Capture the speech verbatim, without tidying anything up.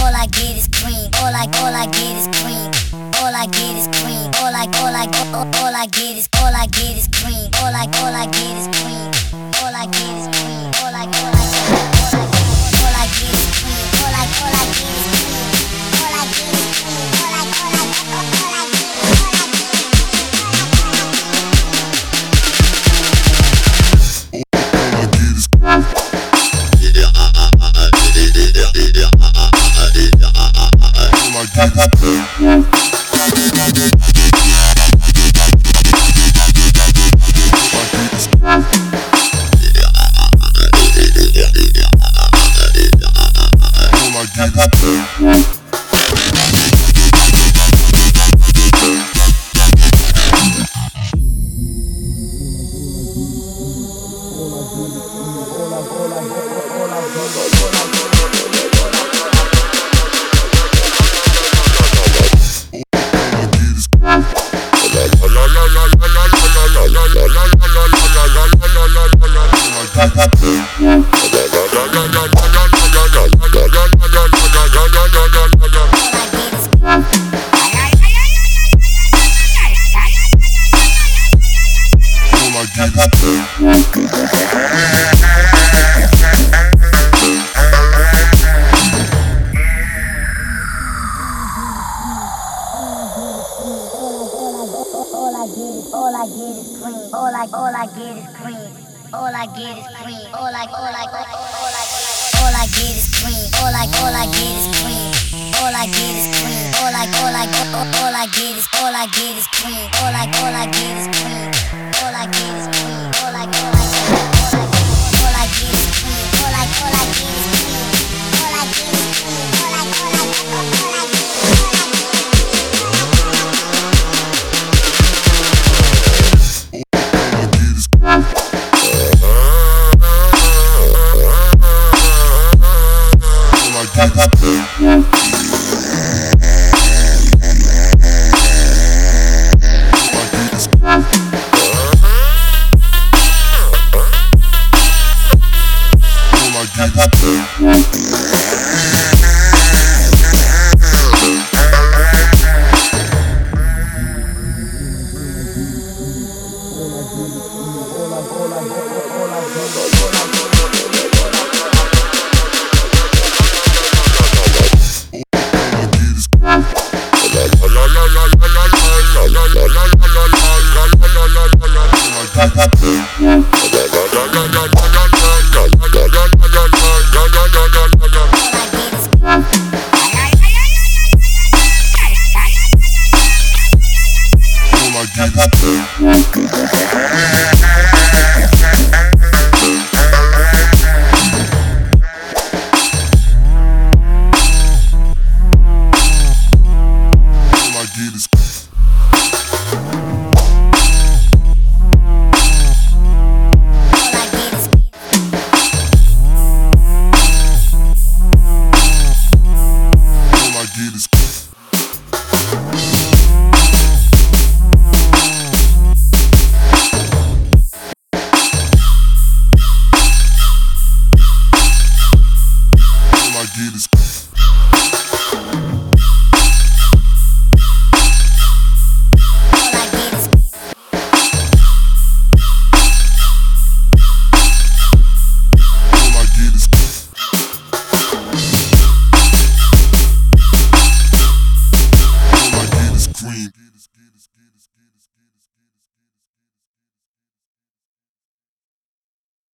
all I get is cream. All I, all I get is cream. All I get is cream. All I, all I, all, all I get is, all I get is cream. All I, all I get is cream. All I get is cream. All I, all I, all I, all I get is cream. All I, all I get is cream. All I get is cream. All I, all I, all I get. All I get is cream. All I, all I get is cream. All I get is cream. All I, all I, all, all I get. All I get is cream. All I, all I get is cream. All I get is cream. All I, all I, all, all I get is, all I get is cream. All I, all I get is cream. All I get is cream. All I, all I, all I, all I get is cream. All I, all I get is cream. All I get is cream. All I, all I, all I get. Get us, get us, get us, get us.